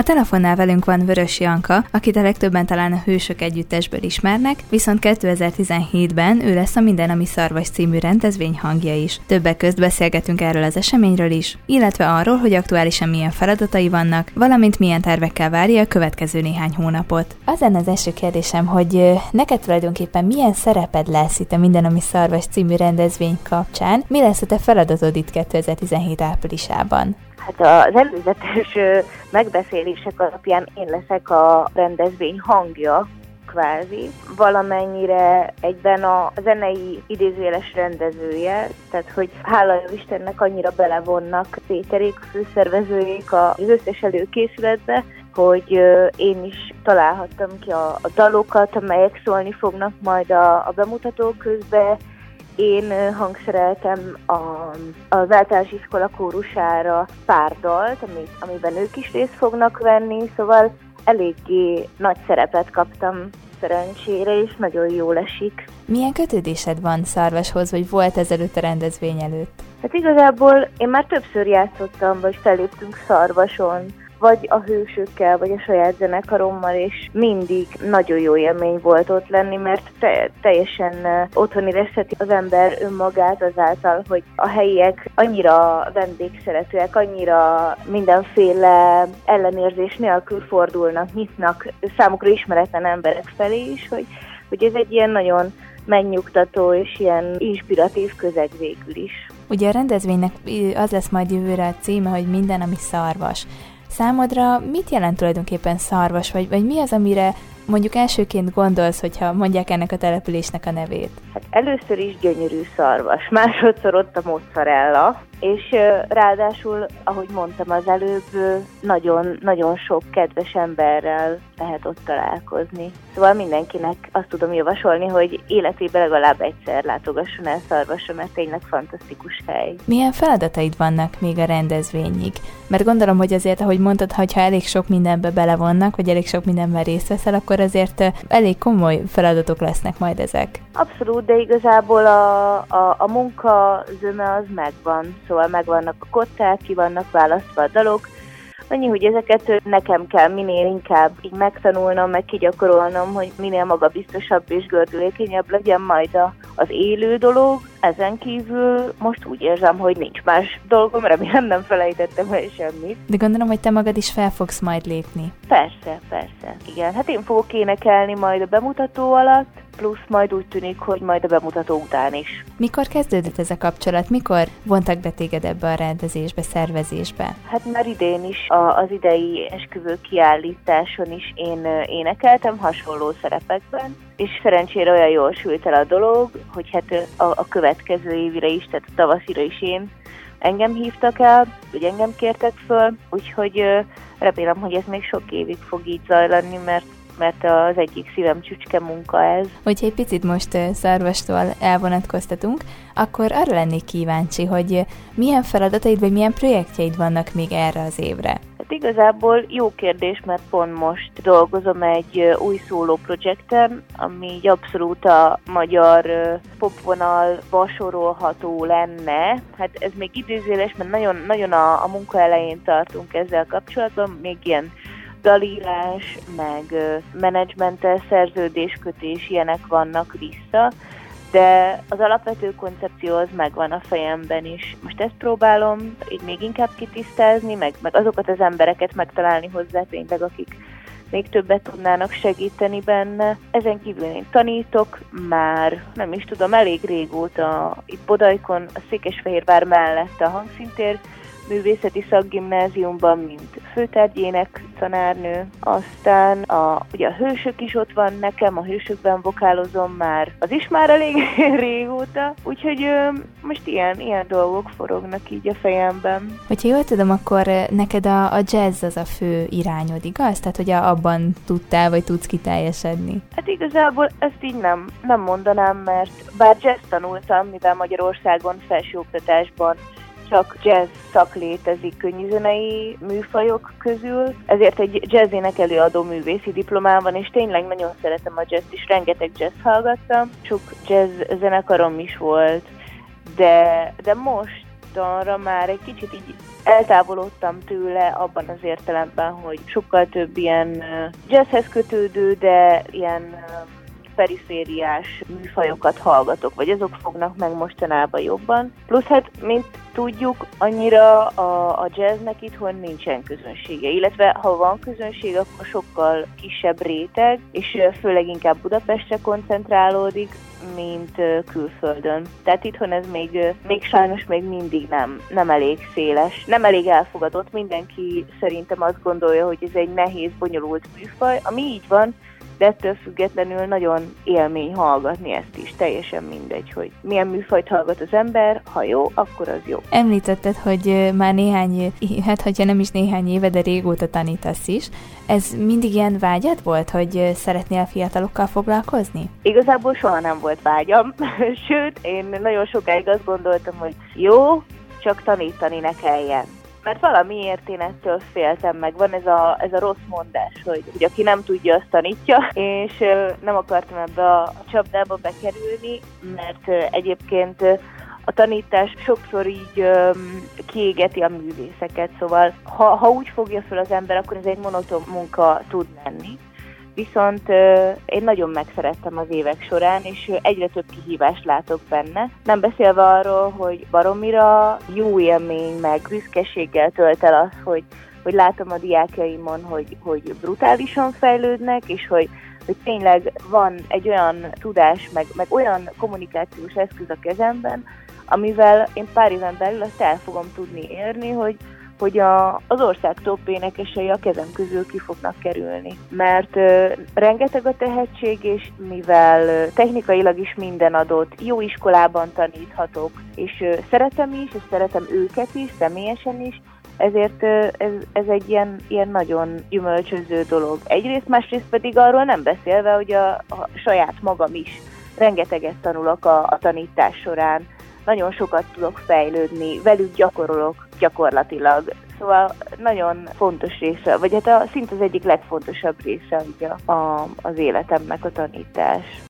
A telefonnál velünk van Vörös Janka, akit a legtöbben talán a Hősök együttesből ismernek, viszont 2017-ben ő lesz a Minden, ami szarvas című rendezvény hangja is. Többek közt beszélgetünk erről az eseményről is, illetve arról, hogy aktuálisan milyen feladatai vannak, valamint milyen tervekkel várja a következő néhány hónapot. Az lenne az első kérdésem, hogy neked tulajdonképpen milyen szereped lesz itt a Minden, ami szarvas című rendezvény kapcsán? Mi lesz a te feladatod itt 2017 áprilisában? Hát az előzetes megbeszélések alapján én leszek a rendezvény hangja, kvázi. Valamennyire egyben a zenei idézőjeles rendezője, tehát hogy hála jó Istennek annyira belevonnak Péterék, a főszervezőjék az összes előkészületbe, hogy én is találhattam ki a dalokat, amelyek szólni fognak majd a bemutató közben. Én hangszereltem az általános iskola kórusára pár dalt, amiben ők is részt fognak venni, szóval eléggé nagy szerepet kaptam szerencsére, és nagyon jól esik. Milyen kötődésed van Szarvashoz, vagy volt ezelőtt a rendezvény előtt? Hát igazából én már többször játszottam, vagy felléptünk Szarvason, vagy a Hősökkel, vagy a saját zenekarommal, és mindig nagyon jó élmény volt ott lenni, mert teljesen otthon érezheti az ember önmagát azáltal, hogy a helyiek annyira vendégszeretőek, annyira mindenféle ellenérzés nélkül fordulnak, nyitnak számukra ismeretlen emberek felé is, hogy ez egy ilyen nagyon megnyugtató és ilyen inspiratív közeg végül is. Ugye a rendezvénynek az lesz majd jövőre a címe, hogy Minden, ami szarvas. Számodra mit jelent tulajdonképpen Szarvas, vagy mi az, amire mondjuk elsőként gondolsz, hogyha mondják ennek a településnek a nevét? Hát először is gyönyörű Szarvas, másodszor ott a mozzarella, és ráadásul, ahogy mondtam az előbb, nagyon sok kedves emberrel lehet ott találkozni. Szóval mindenkinek azt tudom javasolni, hogy életében legalább egyszer látogasson el Szarvasra, mert tényleg fantasztikus hely. Milyen feladataid vannak még a rendezvényig? Mert gondolom, hogy azért, ahogy mondtad, ha elég sok mindenbe belevonnak, vagy elég sok mindenben részt veszel, akkor azért elég komoly feladatok lesznek majd ezek. Abszolút, de igazából a munka zöme az megvan, szóval megvannak a kották, ki vannak választva a dalok. Annyi, hogy ezeket nekem kell minél inkább így megtanulnom, meg kigyakorolnom, hogy minél magabiztosabb és gördülékenyebb legyen majd az élő dolog. Ezen kívül most úgy érzem, hogy nincs más dolgom, remélem nem felejtettem el semmit. De gondolom, hogy te magad is fel fogsz majd lépni. Persze. Igen, hát én fogok énekelni majd a bemutató alatt, plusz majd úgy tűnik, hogy majd a bemutató után is. Mikor kezdődött ez a kapcsolat? Mikor vontak be téged ebbe a rendezésbe, szervezésbe? Hát már idén is, az idei esküvő kiállításon is én énekeltem hasonló szerepekben, és szerencsére olyan jól sült el a dolog, hogy hát a következő évre is, tehát a tavaszira is engem hívtak el, vagy engem kértek föl, úgyhogy remélem, hogy ez még sok évig fog így zajlani, mert az egyik szívem csücske munka ez. Hogyha egy picit most Szarvastól elvonatkoztatunk, akkor arra lennék kíváncsi, hogy milyen feladataid vagy milyen projektjeid vannak még erre az évre? Hát igazából jó kérdés, mert pont most dolgozom egy új szóló projekten, ami így abszolút a magyar popvonalba sorolható lenne. Hát ez még idézőjeles, mert nagyon a munka elején tartunk ezzel kapcsolatban, még ilyen dalírás, meg menedzsmenttel szerződéskötés, ilyenek vannak vissza, de az alapvető koncepció az megvan a fejemben is. Most ezt próbálom így még inkább kitisztázni, meg azokat az embereket megtalálni hozzá tényleg, akik még többet tudnának segíteni benne. Ezen kívül én tanítok már, nem is tudom, elég régóta itt Bodajkon, a Székesfehérvár mellett a Hangszintér művészeti szakgimnáziumban, mint főtárgyének tanárnő. Aztán ugye a Hősök is ott van nekem, a Hősökben vokálozom már, az is már elég régóta, úgyhogy most ilyen dolgok forognak így a fejemben. Hogyha jól tudom, akkor neked a jazz az a fő irányod, igaz? Tehát, hogy abban tudtál, vagy tudsz kiteljesedni? Hát igazából ezt így nem mondanám, mert bár jazz tanultam, mivel Magyarországon felsőoktatásban csak jazz szak létezik könnyűzenei műfajok közül, ezért egy jazz előadó művészi diplomám van, és tényleg nagyon szeretem a jazz, és rengeteg jazz hallgattam, sok jazz zenekarom is volt, de mostanra már egy kicsit így eltávolodtam tőle abban az értelemben, hogy sokkal több ilyen jazzhez kötődő, de ilyen perifériás műfajokat hallgatok, vagy azok fognak meg mostanában jobban. Plusz hát, mint tudjuk, annyira a jazznek itthon nincsen közönsége, illetve ha van közönség, akkor sokkal kisebb réteg, és főleg inkább Budapestre koncentrálódik, mint külföldön. Tehát itthon ez még sajnos még mindig nem elég széles, nem elég elfogadott. Mindenki szerintem azt gondolja, hogy ez egy nehéz, bonyolult műfaj, ami így van, de ettől függetlenül nagyon élmény hallgatni ezt is. Teljesen mindegy, hogy milyen műfajt hallgat az ember, ha jó, akkor az jó. Említetted, hogy már néhány, hát hogyha nem is néhány éve, de régóta tanítasz is. Ez mindig ilyen vágyad volt, hogy szeretnél fiatalokkal foglalkozni? Igazából soha nem volt vágyam, sőt, én nagyon sokáig azt gondoltam, hogy jó, csak tanítani ne kelljen. Mert valamiért én ettől féltem meg. Van ez a rossz mondás, hogy aki nem tudja, azt tanítja, és nem akartam ebbe a csapdába bekerülni, mert egyébként a tanítás sokszor így kiégeti a művészeket, szóval ha úgy fogja fel az ember, akkor ez egy monoton munka tud lenni. Viszont én nagyon megszerettem az évek során, és egyre több kihívást látok benne. Nem beszélve arról, hogy baromira jó élmény, meg büszkeséggel tölt el az, hogy látom a diákjaimon, hogy brutálisan fejlődnek, és hogy tényleg van egy olyan tudás, meg olyan kommunikációs eszköz a kezemben, amivel én pár éven belül azt el fogom tudni érni, hogy az ország top énekesei a kezem közül ki fognak kerülni. Mert rengeteg a tehetség, és mivel technikailag is minden adott, jó iskolában taníthatok, és szeretem is, és szeretem őket is, személyesen is, ezért ez egy ilyen nagyon gyümölcsöző dolog. Egyrészt, másrészt pedig arról nem beszélve, hogy a saját magam is rengeteget tanulok a tanítás során, nagyon sokat tudok fejlődni, velük gyakorolok gyakorlatilag. Szóval nagyon fontos része, vagy hát szinte az egyik legfontosabb része ugye az életemnek a tanítás.